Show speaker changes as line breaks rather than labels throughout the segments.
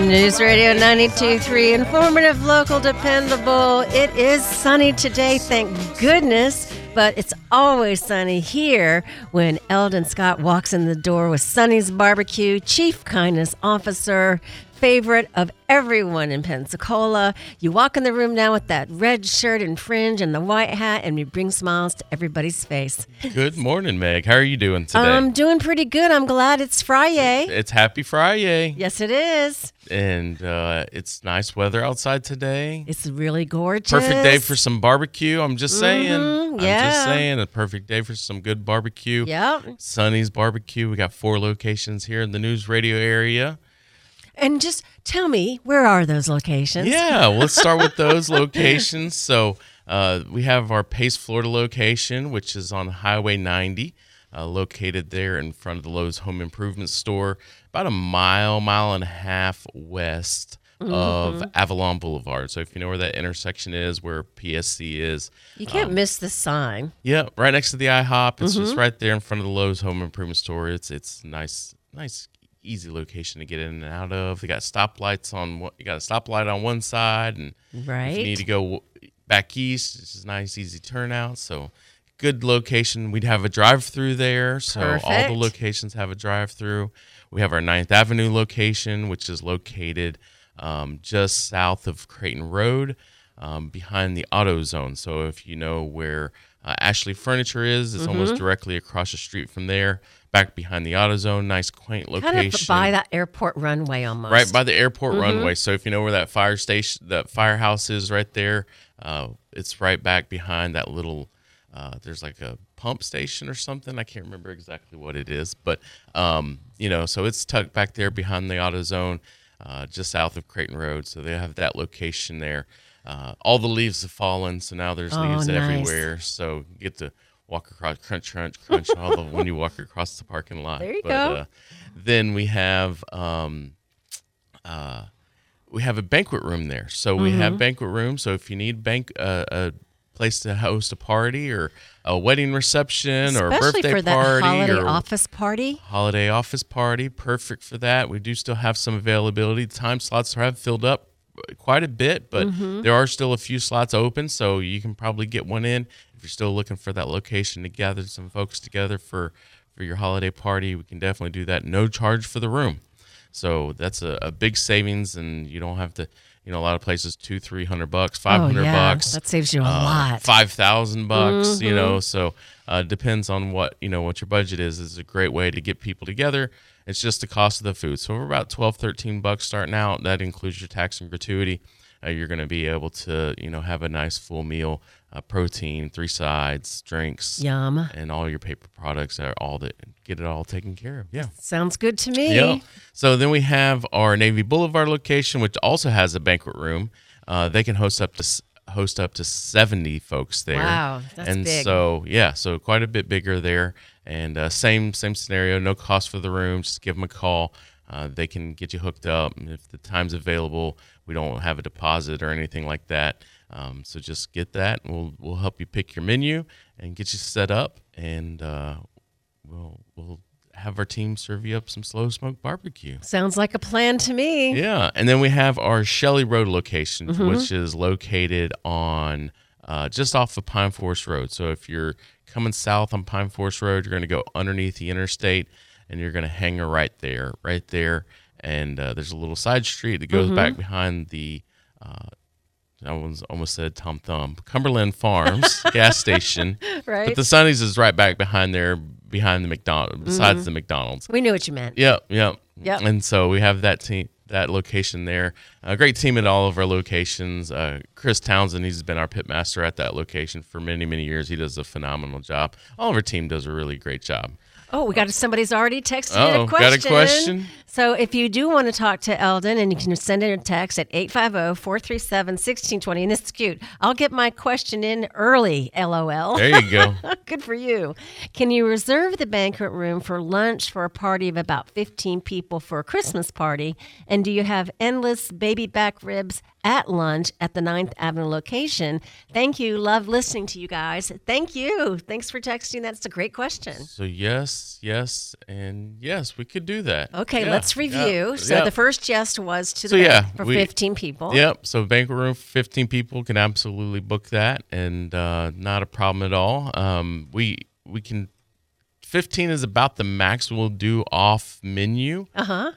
News Radio 92.3, informative, local, dependable. It is sunny today, thank goodness, but it's always sunny here when Eldon Scott walks in the door with Sonny's Barbecue, Chief Kindness Officer, favorite of everyone in Pensacola. You walk in the room now with that red shirt and fringe and the white hat, and you bring smiles to everybody's face.
Good morning, Meg. How are you doing today?
I'm doing pretty good. I'm glad it's Friday.
It's Happy Friday.
Yes, it is.
And it's nice weather outside today.
It's really gorgeous.
Perfect day for some barbecue. I'm just saying.
Yeah.
I'm just saying. A perfect day for some good barbecue.
Yep.
Sonny's Barbecue. We got 4 locations here in the News Radio area.
And just tell me, where are those locations?
Yeah, let's start with those locations. So we have our Pace, Florida location, which is on Highway 90, located there in front of the Lowe's Home Improvement Store, about a mile and a half west of Avalon Boulevard. So if you know where that intersection is, where PSC is.
You can't miss the sign.
Yeah, right next to the IHOP. It's just right there in front of the Lowe's Home Improvement Store. It's nice, easy location to get in and out of. They got stoplights on. You got a stoplight on one side, and if you need to go back east, it's a nice, easy turnout. So, good location. We'd have a drive-through there. So
Perfect.
all the locations have a drive-through. We have our 9th Avenue location, which is located just south of Creighton Road, behind the AutoZone. So if you know where Ashley Furniture is, it's almost directly across the street from there. Back behind the AutoZone, nice quaint location.
Kind of by that airport runway almost.
Right by the airport runway. So if you know where that fire station, that firehouse is right there, it's right back behind that little, there's like a pump station or something. I can't remember exactly what it is. But, so it's tucked back there behind the AutoZone, just south of Creighton Road. So they have that location there. All the leaves have fallen, so now there's leaves everywhere. So you get to walk across, crunch, all the when you walk across the parking lot.
There you go.
Then we have a banquet room there. So we have banquet room. So if you need a place to host a party or a wedding reception or a birthday
for that
party
holiday office party,
perfect for that. We do still have some availability. The time slots have filled up quite a bit, but there are still a few slots open, so you can probably get one in. If you're still looking for that location to gather some folks together for your holiday party, we can definitely do that. No charge for the room. So that's a big savings, and you don't have to, a lot of places $200-$300, $500.
That saves you a lot.
$5,000, so depends on what your budget is. It's a great way to get people together. It's just the cost of the food. So we're about $12-$13 starting out. That includes your tax and gratuity. You're going to be able to, have a nice full meal, protein, 3 sides, drinks,
yum,
and all your paper products are all that get it all taken care of. Yeah,
sounds good to me.
Yeah. So then we have our Navy Boulevard location, which also has a banquet room. They can host up to 70 folks there.
Wow, that's big.
So quite a bit bigger there. And same scenario, no cost for the room. Just give them a call. They can get you hooked up. And if the time's available, we don't have a deposit or anything like that. So just get that, and we'll help you pick your menu and get you set up. And we'll have our team serve you up some slow smoke barbecue.
Sounds like a plan to me.
Yeah, and then we have our Shelley Road location, which is located on just off of Pine Forest Road. So if you're coming south on Pine Forest Road, you're going to go underneath the interstate, and you're going to hang right there. And there's a little side street that goes back behind the, I almost said Tom Thumb, Cumberland Farms gas station.
Right.
But the Sonny's is right back behind there, behind the McDonald's, besides the McDonald's.
We knew what you meant.
Yep. And so we have that location there. A great team at all of our locations. Chris Townsend, he's been our pit master at that location for many, many years. He does a phenomenal job. All of our team does a really great job.
Oh, we got somebody's already texted a question.
Got a question?
So if you do want to talk to Eldon, and you can send in a text at 850-437-1620. And this is cute. I'll get my question in early, LOL.
There you go.
Good for you. Can you reserve the banquet room for lunch for a party of about 15 people for a Christmas party? And do you have endless baby back ribs at lunch at the 9th Avenue location? Thank you. Love listening to you guys. Thank you. Thanks for texting. That's a great question.
So yes, and yes, we could do that.
Okay,
yeah.
let's let's review. So the first jest was to the bank for 15 people.
Yep. So banquet room for 15 people, can absolutely book that, and not a problem at all. We can. 15 is about the max we'll do off menu.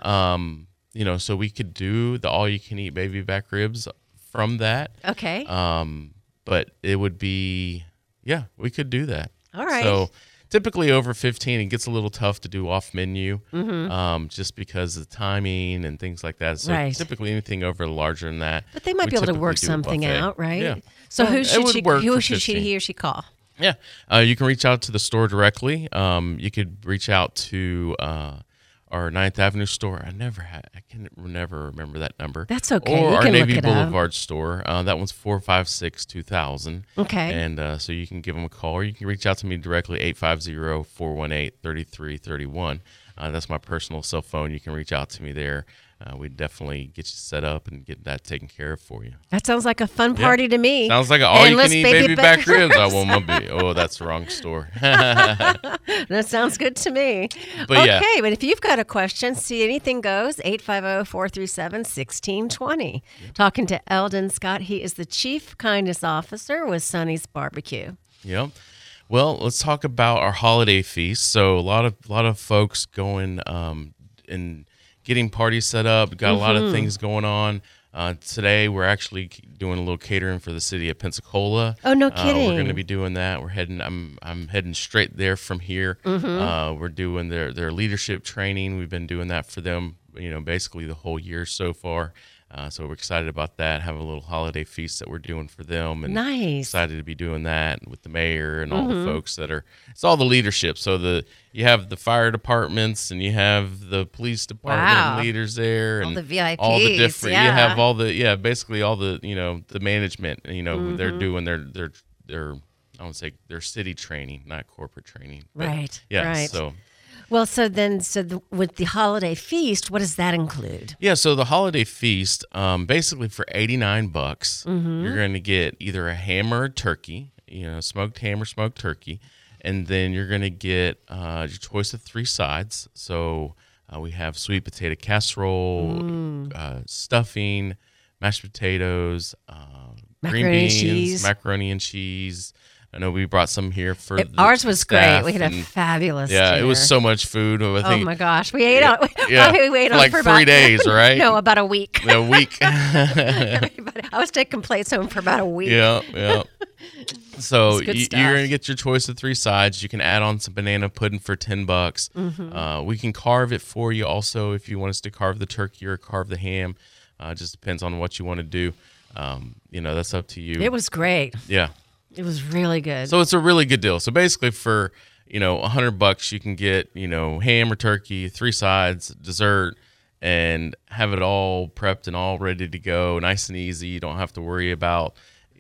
So we could do the all-you-can-eat baby back ribs from that.
Okay.
But it would be, we could do that.
All right.
So typically over 15, it gets a little tough to do off menu, just because of the timing and things like that. So typically anything over larger than that.
But they might be able to work something out, right?
Yeah.
So who should he or she call?
Yeah. You can reach out to the store directly. You could reach out to our 9th Avenue store. I can never remember that number.
That's okay.
Or
you
our
can
Navy
look it
Boulevard
up.
store. That one's 456-2000.
Okay.
And so you can give them a call, or you can reach out to me directly, 850-418-3331. That's my personal cell phone. You can reach out to me there. We'd definitely get you set up and get that taken care of for you.
That sounds like a fun party to me.
Sounds like an all-you-can-eat baby back ribs. I want my baby. Oh, that's the wrong store.
That sounds good to me. But if you've got a question, see anything goes, 850-437-1620. Talking to Eldon Scott. He is the Chief Kindness Officer with Sonny's Barbecue.
Yep. Well, let's talk about our holiday feast. So a lot of folks going and getting parties set up. Got a lot of things going on. Today, we're actually doing a little catering for the city of Pensacola.
Oh, no kidding!
We're going to be doing that. We're heading. I'm heading straight there from here. We're doing their leadership training. We've been doing that for them, basically the whole year so far. So we're excited about that. Have a little holiday feast that we're doing for them, and excited to be doing that with the mayor and all the folks that are. It's all the leadership. So you have the fire departments and you have the police department leaders there, and
all the VIPs,
all the different. You have all the basically all the the management. They're doing their I would say their city training, not corporate training. But
right.
So.
Well, with the holiday feast, what does that include?
Yeah, so the holiday feast, basically for $89, you're going to get either a ham or a turkey, smoked ham or smoked turkey, and then you're going to get your choice of 3 sides. So we have sweet potato casserole, stuffing, mashed potatoes, green beans, macaroni and cheese. I know we brought some here for
ours was great. We had a fabulous dinner.
It was so much food. I think,
oh my gosh, we ate on
like
for
3 days, right?
No, about a week.
A week.
I was taking plates home for about a week.
Yeah. So you're going to get your choice of 3 sides. You can add on some banana pudding for $10. We can carve it for you also if you want us to carve the turkey or carve the ham. Just depends on what you want to do. That's up to you.
It was great.
Yeah.
It was really good.
So it's a really good deal. So basically for, $100 you can get, ham or turkey, 3 sides, dessert, and have it all prepped and all ready to go, nice and easy. You don't have to worry about,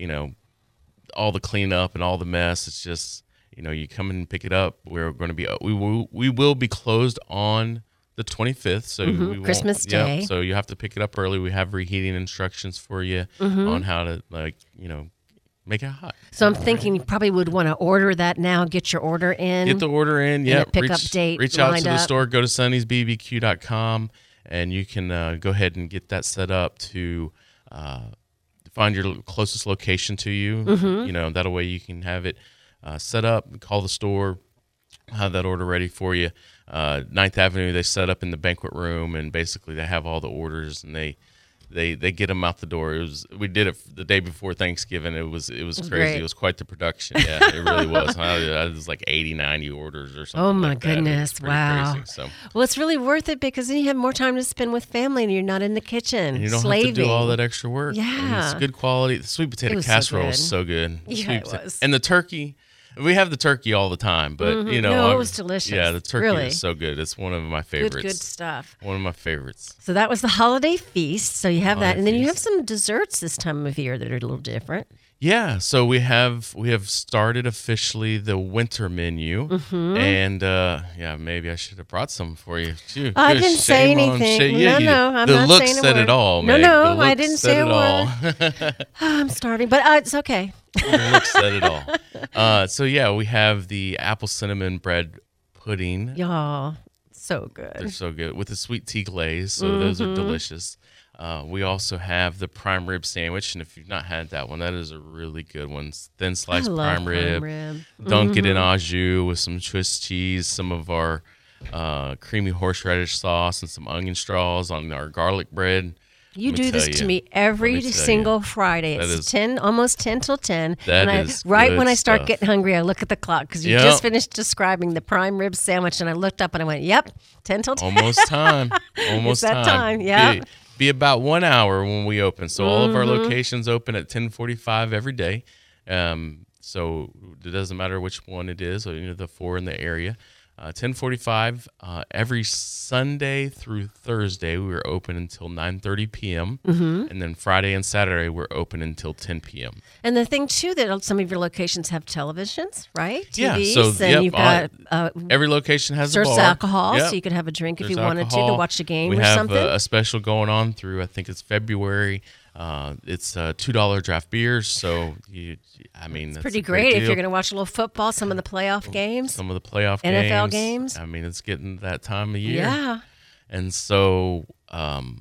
all the cleanup and all the mess. It's just, you come in and pick it up. We're going to be, we will be closed on the 25th. So we
Christmas Day.
So you have to pick it up early. We have reheating instructions for you on how to make it hot.
So I'm thinking you probably would want to order that now. Get your order in.
Get the order in. Yeah.
Pickup date.
Reach out to the store. Go to Sonny'sBBQ.com and you can go ahead and get that set up to find your closest location to you. That way you can have it set up. Call the store. Have that order ready for you. 9th Avenue. They set up in the banquet room, and basically they have all the orders, and they get them out the door. We did it the day before Thanksgiving. It was crazy.
Great.
It was quite the production. Yeah, it really was. It was like 80, 90 orders or something.
Oh my
like
goodness!
That.
Wow.
Crazy, so.
Well, it's really worth it because then you have more time to spend with family, and you're not in the kitchen.
And you don't
slaving.
have to do all that extra work.
Yeah,
and it's good quality. The sweet potato casserole is so good.
Yeah, it was.
And the turkey. We have the turkey all the time, but
it was delicious.
Yeah, the turkey
really
is so good. It's one of my favorites.
Good stuff.
One of my favorites.
So that was the holiday feast. So you have that, and then you have some desserts this time of year that are a little different.
Yeah, so we have started officially the winter menu, and maybe I should have brought some for you. Shoot,
I didn't say anything. No, I'm not saying a word.
The look said it all, Meg.
No, I didn't say a word. I'm starving, but it's okay.
The look said it all. So we have the apple cinnamon bread pudding.
Y'all, So good.
They're so good with the sweet tea glaze. So those are delicious. We also have the prime rib sandwich, and if you've not had that one, that is a really good one. Thin sliced prime rib. Dunk it in au jus with some Swiss cheese, some of our creamy horseradish sauce, and some onion straws on our garlic bread.
You do this to me every single Friday. It's almost 10 till 10. When I start getting hungry, I look at the clock because you just finished describing the prime rib sandwich, and I looked up and I went, "Yep, 10 till 10."
Almost time. Almost
it's that time. Yeah.
Be about 1 hour when we open. So all of our locations open at 10:45 every day. So it doesn't matter which one it is, or the 4 in the area. 10:45 every Sunday through Thursday we're open until 9:30 p.m. And then Friday and Saturday we're open until 10 p.m.
And the thing too that some of your locations have televisions, right?
TVs,
so and you've got
every location has a bar.
Serves alcohol, so you could have a drink if you wanted to watch a game or something.
We have a special going on through I think it's February. It's $2 draft beers, so
it's pretty great if you're going to watch a little football, some of the playoff games,
NFL
games.
I mean, it's getting that time of year.
Yeah,
and so and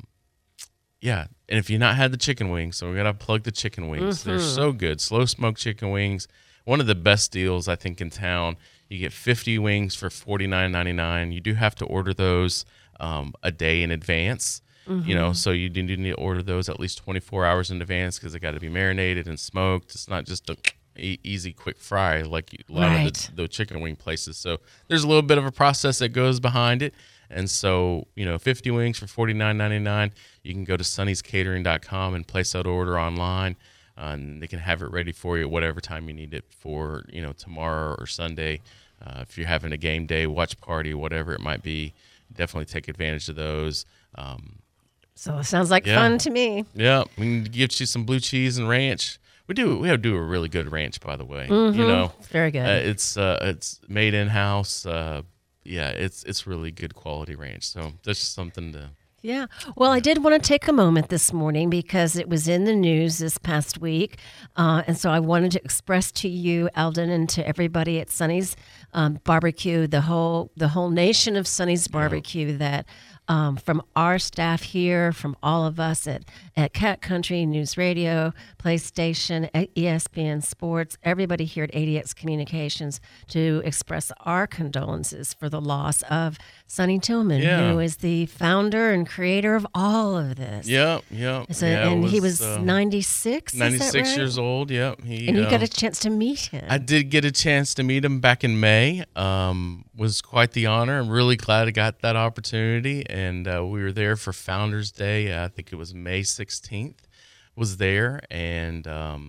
if you've not had the chicken wings, so we're gonna plug the chicken wings. They're so good, slow smoked chicken wings. One of the best deals I think in town. You get 50 wings for $49.99. You do have to order those a day in advance. So you do need to order those at least 24 hours in advance because they got to be marinated and smoked. It's not just a easy, quick fry like a lot of the chicken wing places. So there's a little bit of a process that goes behind it. And so, 50 wings for $49.99. You can go to sunnyscatering.com and place that order online. And they can have it ready for you whatever time you need it for, tomorrow or Sunday. If you're having a game day, watch party, whatever it might be, definitely take advantage of those.
So it sounds like fun to me.
Yeah, we can get you some blue cheese and ranch. We have to do a really good ranch, by the way.
Very good.
It's made in house. It's really good quality ranch. So that's just something to.
Yeah. Well, I did want to take a moment this morning because it was in the news this past week. And so I wanted to express to you, Eldon, and to everybody at Sonny's Barbecue, the whole nation of Sonny's Barbecue, that from our staff here, from all of us at Cat Country News Radio, PlayStation, ESPN Sports, everybody here at ADX Communications, to express our condolences for the loss of Sonny Tillman, who is the founder and creator of all of this.
Yeah.
And he was 96.
96 years old. Yeah.
And you got a chance to meet him.
I did get a chance to meet him back in May. Was quite the honor. I'm really glad I got that opportunity. And we were there for Founders Day. I think it was May 16th. Was there, and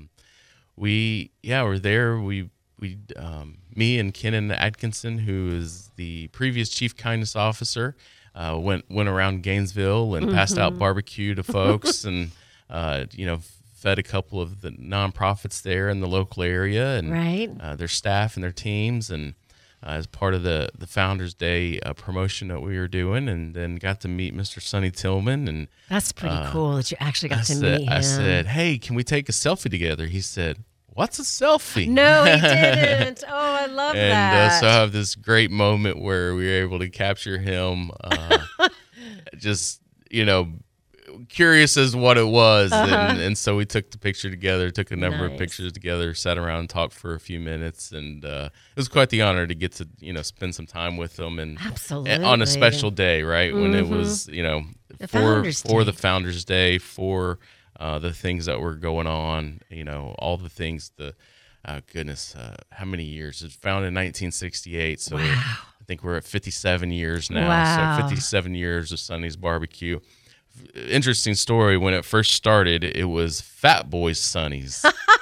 we were there. We me and Kenan Atkinson, who is the previous Chief Kindness Officer, went around Gainesville and passed out barbecue to folks, and fed a couple of the nonprofits there in the local area, and their staff and their teams, and as part of the Founders Day promotion that we were doing, and then got to meet Mr. Sonny Tillman. And
that's pretty cool that you actually got to meet him.
I said, "Hey, can we take a selfie together?" He said, "What's a selfie?"
No, he didn't. Oh, I love that.
And so I have this great moment where we were able to capture him just, curious as what it was. And so we took the picture together, took a number of pictures together, sat around and talked for a few minutes. And it was quite the honor to get to, spend some time with him. And on a special day, right? When it was, for the Founders Day, for the things that were going on, all the things, how many years? It was founded in 1968. So I think we're at 57 years now.
Wow.
So 57 years of Sonny's Barbecue. Interesting story. When it first started, it was Fat Boys Sonny's.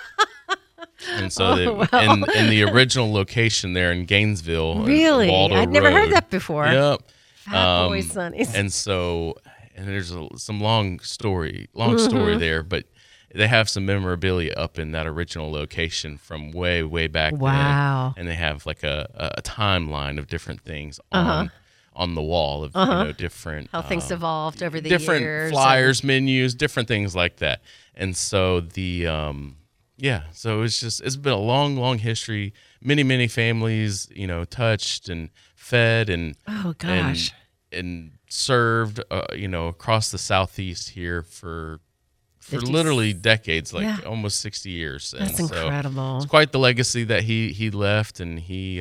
And so in the original location there in Gainesville.
Really? I'd never heard that before.
Yep.
Fat Boys Sonny's.
And there's some long story there, but they have some memorabilia up in that original location from way, way back then. And they have like a timeline of different things on the wall of different
how things evolved over the years,
different flyers, menus, different things like that. And so so it's been a long history. Many families, touched and fed, and
oh gosh,
and served, across the Southeast here for
50s.
literally decades, like
Yeah.
almost 60 years.
That's
and so
incredible.
it's quite the legacy that he left, and he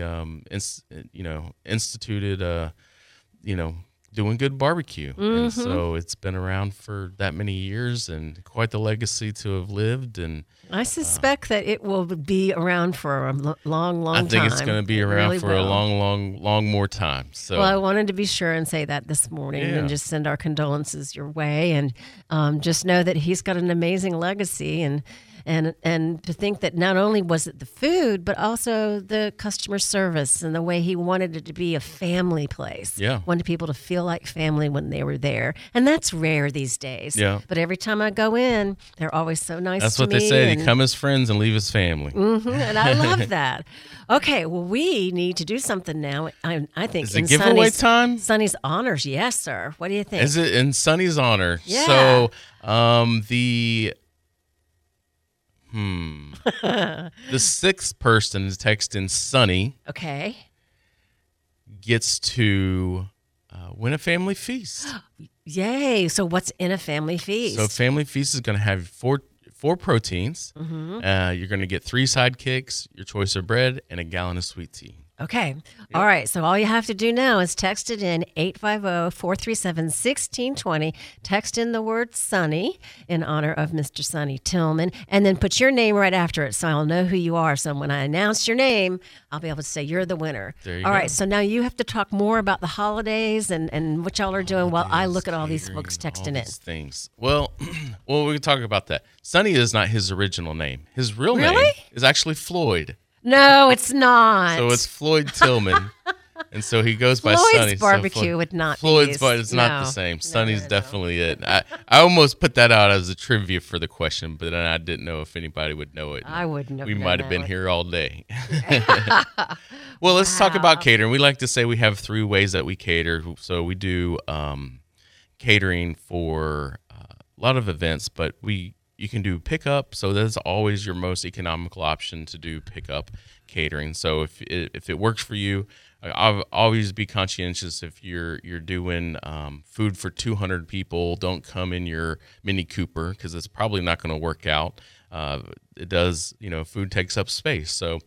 instituted doing good barbecue. And so it's been around for that many years, and quite the legacy to have lived. And
I suspect that it will be around for a long
I
time.
think it's going to be
It
around
really
for a
will.
long more time. So
Well, I wanted to be sure and say that this morning
Yeah.
and just send our condolences your way, and just know that he's got an amazing legacy, and to think that not only was it the food, but also the customer service and the way he wanted it to be a family place.
Yeah.
Wanted people to feel like family when they were there, and that's rare these days.
Yeah.
But every time I go in, they're always so nice
that's
to
what
me.
they say.
and-
They come as friends and leave as family.
and I love that. Okay, well, we need to do something now. I think
Is it
in
giveaway
Sonny's,
time?
Sonny's honors, yes, sir. What do you think?
Is it in Sonny's honor?
Yeah.
So the sixth person to text in Sonny
Okay.
gets to win a family feast.
Yay! So what's in a family feast?
So family feast is going to have four proteins.
Mm-hmm.
You're going to get 3 sidekicks, your choice of bread, and a gallon of sweet tea.
Okay. All right. So all you have to do now is text it in 850-437-1620. Text in the word Sonny in honor of Mr. Sonny Tillman, and then put your name right after it so I'll know who you are. So when I announce your name, I'll be able to say you're the winner.
There you
All
go.
right. So now you have to talk more about the holidays and what y'all are doing while I look at all these
Catering,
folks
all
texting in.
these things. Well, we can talk about that. Sonny is not his original name. His real name
Really?
is actually Floyd.
No, it's not.
So it's Floyd Tillman. And so he goes by
Floyd's
Sonny.
barbecue would not be
Floyd's,
used.
but it's not
No.
the same.
No,
Sonny's
no.
definitely it. I almost put that out as a trivia for the question, but then I didn't know if anybody would know it.
I wouldn't have
We
known
might have been
that.
here all day. Well, let's talk about catering. We like to say we have 3 ways that we cater. So we do catering for a lot of events, but you can do pickup. So that's always your most economical option to do pickup catering. So if it works for you, I'll always be conscientious if you're doing food for 200 people. Don't come in your Mini Cooper because it's probably not going to work out. It does, food takes up space. So,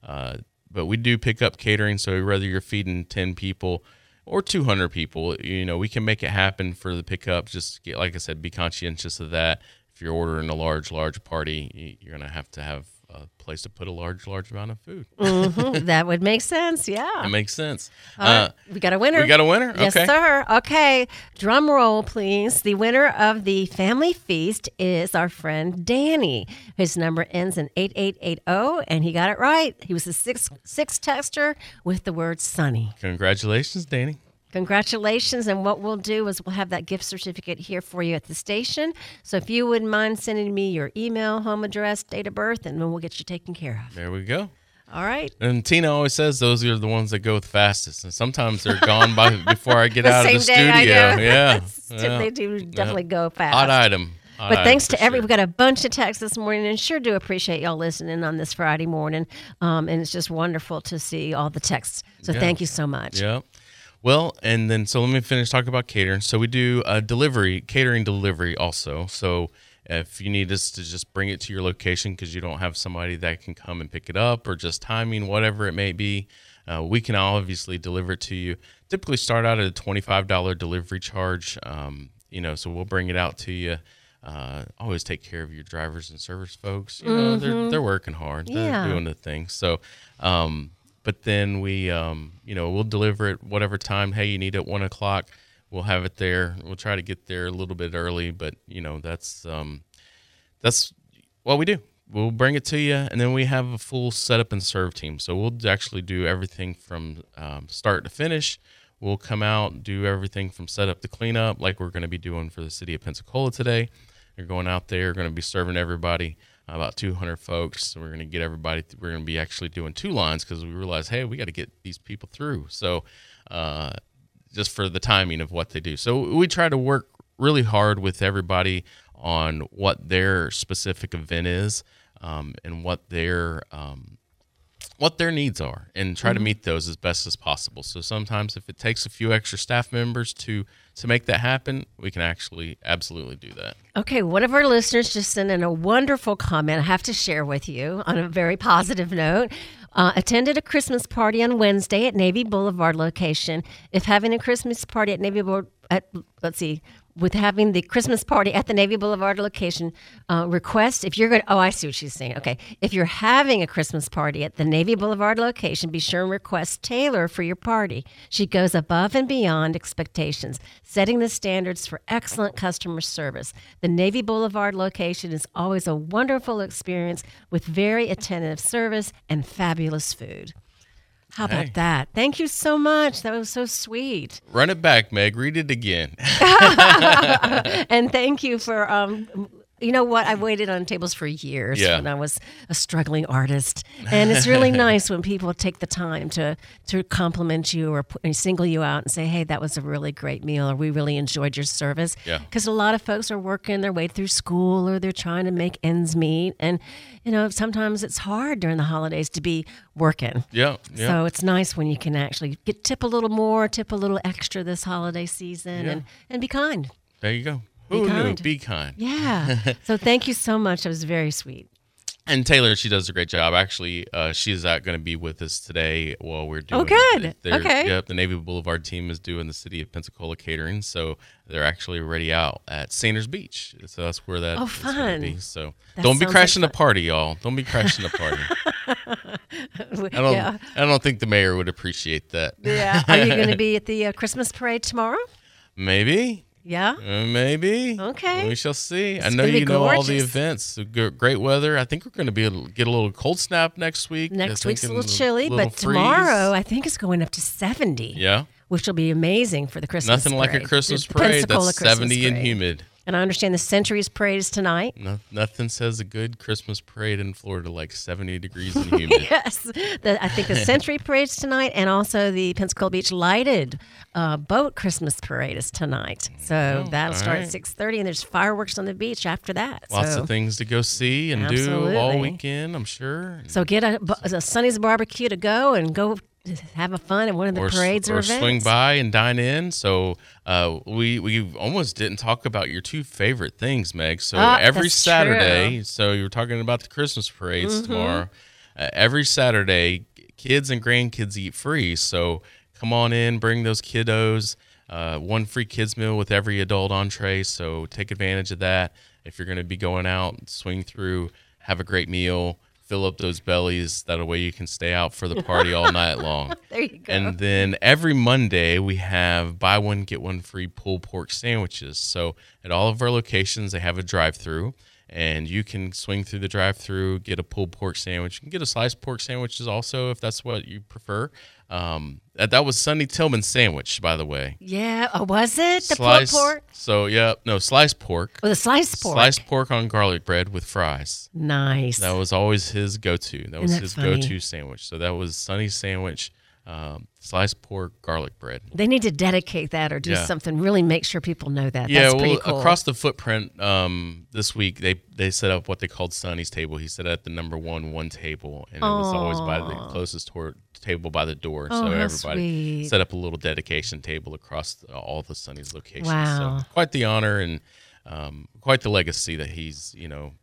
but we do pick up catering. So whether you're feeding 10 people or 200 people, we can make it happen for the pickup. Just like I said, be conscientious of that. If you're ordering a large party, you're going to have a place to put a large amount of food.
Mhm, that would make sense. Yeah.
That makes sense.
All right, we got a winner.
We got a winner?
Yes,
Okay.
sir. Okay. Drum roll, please. The winner of the family feast is our friend Danny. His number ends in 8880, and he got it right. He was the sixth texter with the word Sonny.
Congratulations, Danny.
Congratulations. And what we'll do is we'll have that gift certificate here for you at the station. So if you wouldn't mind sending me your email, home address, date of birth, and then we'll get you taken care of.
There we go.
All right.
And Tina always says those are the ones that go the fastest, and sometimes they're gone before I get
The
out of the
same day
studio.
I know.
Yeah,
They do definitely go fast.
Odd item.
But thanks to we've got a bunch of texts this morning, and sure do appreciate y'all listening on this Friday morning. And it's just wonderful to see all the texts. So thank you so much.
Yeah. Well, and then so let me finish talking about catering. So we do catering delivery also. So if you need us to just bring it to your location because you don't have somebody that can come and pick it up, or just timing, whatever it may be, we can obviously deliver it to you. Typically start out at a $25 delivery charge. So we'll bring it out to you. Always take care of your drivers and service folks. They're working hard. They're doing the thing. So, but then we, we'll deliver it whatever time. Hey, you need it 1:00. We'll have it there. We'll try to get there a little bit early, but that's what we do. We'll bring it to you, and then we have a full setup and serve team. So we'll actually do everything from start to finish. We'll come out, do everything from setup to cleanup, like we're going to be doing for the city of Pensacola today. We're going out there, going to be serving everybody, about 200 folks. We're going to get everybody. We're going to be actually doing 2 lines because we realized, hey, we got to get these people through. So just for the timing of what they do. So we try to work really hard with everybody on what their specific event is, and what their what their needs are and try to meet those as best as possible. So sometimes if it takes a few extra staff members to make that happen, we can actually absolutely do that.
Okay, one of our listeners just sent in a wonderful comment I have to share with you on a very positive note. Attended a Christmas party on Wednesday at Navy Boulevard location. If having a Christmas party at Navy Boulevard, with having the Christmas party at the Navy Boulevard location, request if you're going to, I see what she's saying. Okay. If you're having a Christmas party at the Navy Boulevard location, be sure and request Taylor for your party. She goes above and beyond expectations, setting the standards for excellent customer service. The Navy Boulevard location is always a wonderful experience with very attentive service and fabulous food. How about that? Thank you so much. That was so sweet.
Run it back, Meg. Read it again.
And thank you for, you know what? I waited on tables for years when I was a struggling artist. And it's really nice when people take the time to compliment you or single you out and say, hey, that was a really great meal, or we really enjoyed your service. Because a lot of folks are working their way through school, or they're trying to make ends meet. And, you know, sometimes it's hard during the holidays to be working. So it's nice when you can actually tip a little more, tip a little extra this holiday season, and be kind.
There you go. Who knew? Be kind.
Yeah. So thank you so much. That was very sweet.
And Taylor, she does a great job. Actually, she's going to be with us today while we're doing.
Oh, good. Okay.
Yep, the Navy Boulevard team is doing the City of Pensacola catering, so they're actually already out at Sanders Beach. So that's where that is going to be. So don't be crashing the party, y'all. Don't be crashing the party. I don't think the mayor would appreciate that.
Yeah. Are you going to be at the Christmas parade tomorrow?
Maybe.
Yeah?
Maybe.
Okay.
We shall see. I know you know all the events. Great weather. I think we're going to get a little cold snap next week.
Next week's a little chilly, but tomorrow I think it's going up to 70.
Yeah.
Which will be amazing for the Christmas
parade.
Nothing
like a Christmas parade that's 70 and humid.
And I understand the Centuries Parade is tonight.
Nothing says a good Christmas parade in Florida like 70 degrees and humid.
Yes. I think the Century Parade is tonight, and also the Pensacola Beach Lighted Boat Christmas Parade is tonight. So that'll start at 6:30, and there's fireworks on the beach after that.
Lots of things to go see and do all weekend, I'm sure.
So get a Sonny's Barbecue to go and go have a fun at one of the parades or events.
Or swing by and dine in. So we almost didn't talk about your two favorite things, Meg. So every Saturday, so you were talking about the Christmas parades tomorrow. Every Saturday, kids and grandkids eat free. So come on in, bring those kiddos. One free kids meal with every adult entree. So take advantage of that. If you're going to be going out, swing through, have a great meal. Fill up those bellies. That way you can stay out for the party all night long.
There you go.
And then every Monday we have buy one, get one free pulled pork sandwiches. So at all of our locations, they have a drive-through, and you can swing through the drive-through, get a pulled pork sandwich. You can get a sliced pork sandwiches also if that's what you prefer. That was Sonny Tillman's sandwich, by the way.
Yeah. Oh, was it? The pulled pork?
So, sliced pork.
Oh, the sliced pork.
Sliced pork on garlic bread with fries.
Nice.
That was always his go-to. That was his go-to sandwich. So that was Sonny's sandwich, sliced pork, garlic bread.
They need to dedicate that or do something. Really make sure people know that. That's pretty cool.
Across the footprint this week, they set up what they called Sonny's table. He sat at the number one table, and it was always by the closest table by the door. So everybody set up a little dedication table across all the Sonny's locations.
Wow.
So quite the honor and quite the legacy that he's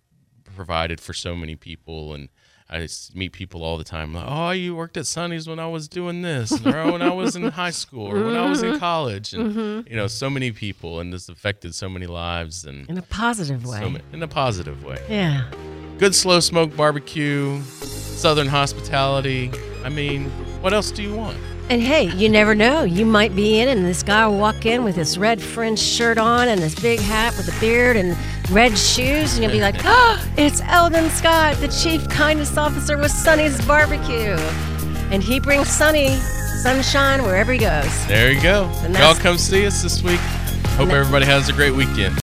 provided for so many people. And I just meet people all the time like, oh, you worked at Sonny's when I was doing this, or when I was in high school, or when I was in college, and so many people, and this affected so many lives, and
in a positive way.
In a positive way.
Yeah.
Good slow smoke barbecue, Southern hospitality. I mean, what else do you want?
And hey, you never know. You might be in, and this guy will walk in with his red fringe shirt on and this big hat with a beard and red shoes, and you'll be like, oh, it's Eldon Scott, the Chief Kindness Officer with Sonny's Barbecue. And he brings sunshine wherever he goes.
There you go. Y'all come see us this week. Hope everybody has a great weekend.